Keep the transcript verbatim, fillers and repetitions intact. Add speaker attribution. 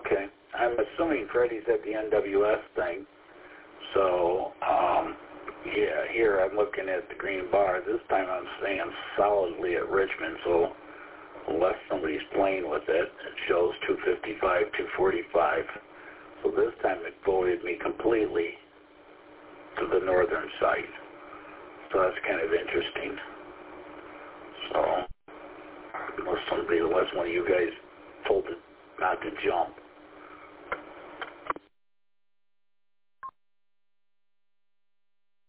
Speaker 1: Okay. I'm assuming Freddie's at the N W S thing. So, um, yeah, here I'm looking at the green bar. This time I'm staying solidly at Richmond, so unless somebody's playing with it, it shows two fifty-five, two forty-five. So this time it voted me completely to the northern side. So that's kind of interesting. So, unless somebody, unless one of you guys told it not to jump.